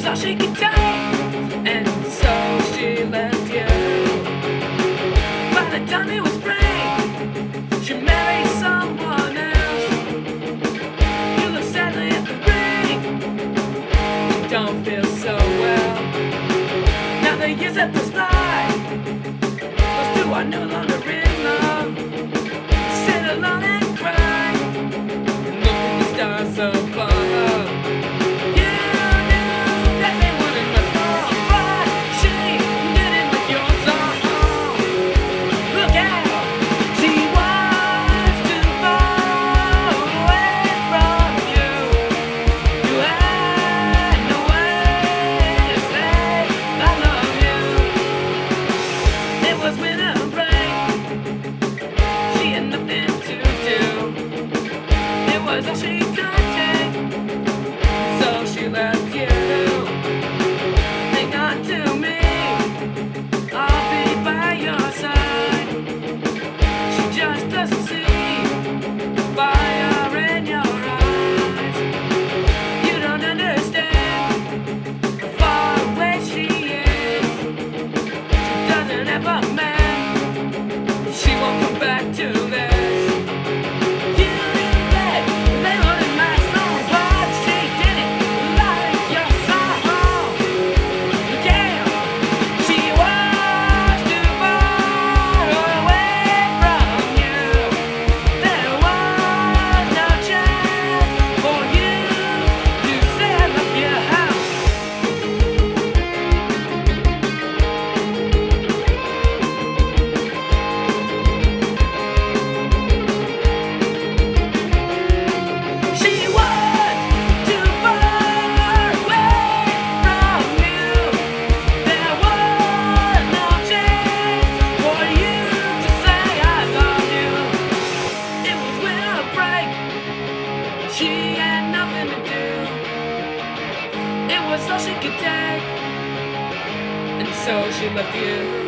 was all she could take, and so she left you. By the time it was spring, she married someone else. You look sadly at the ring, you don't feel so well. Now the years have passed by, those two are no longer in love. Sit alone and cry, and look at the stars above. All she could take, so she left you. Hang on to me, I'll be by your side. She just doesn't see the fire in your eyes. You don't understand how far away she is. She doesn't have a man, she won't come back to this. She had nothing to do. It was all she could take, and so she left you.